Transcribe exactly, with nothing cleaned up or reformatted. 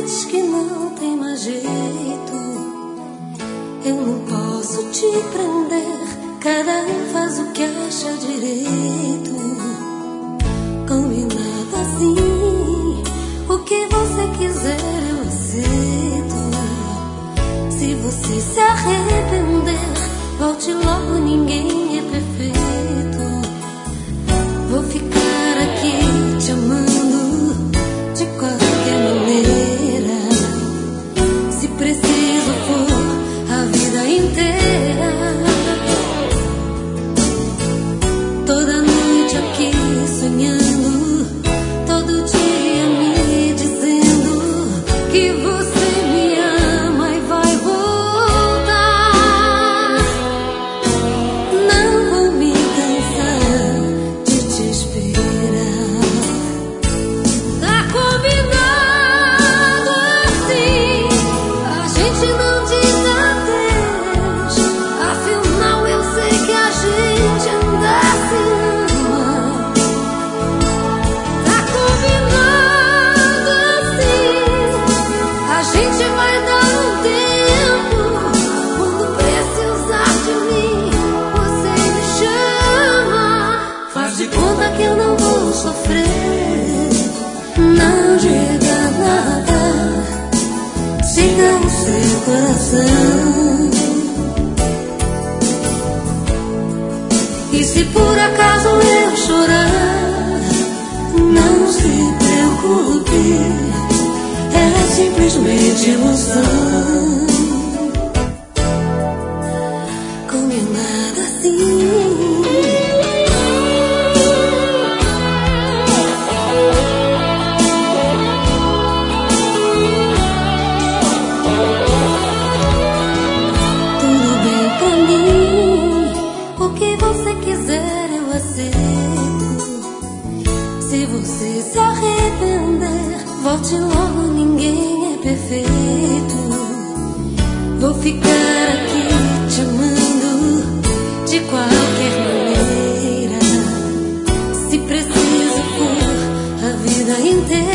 diz que não tem mais jeito, eu não posso te prender. Cada um faz o que acha direito. Combinado assim, o que você quiser eu aceito. Se você se arrepender, volte logo, ninguém é perfeito. Vou ficar aqui te amando de qualquer maneira. Se preciso for a vida inteira. Toda noite aqui sonhando, todo dia me dizendo que você me ama e vai voltar. Não vou me cansar de te esperar. Tá combinado assim, a gente não diz adeus. Afinal eu sei que a gente anda se ama. Tá combinado assim, a gente vai dar um tempo. Quando precisar de mim, você me chama. Faz de conta que eu não vou sofrer. Não diga nada, siga o seu coração. E se por acaso eu chorar, não se preocupe, é simplesmente ilusão. Combinado assim. Tudo bem pra mim, o que você quiser eu aceito. Se você se arrepender, volte logo, ninguém é perfeito. Vou ficar aqui te amando de qualquer maneira. Se preciso for a vida inteira.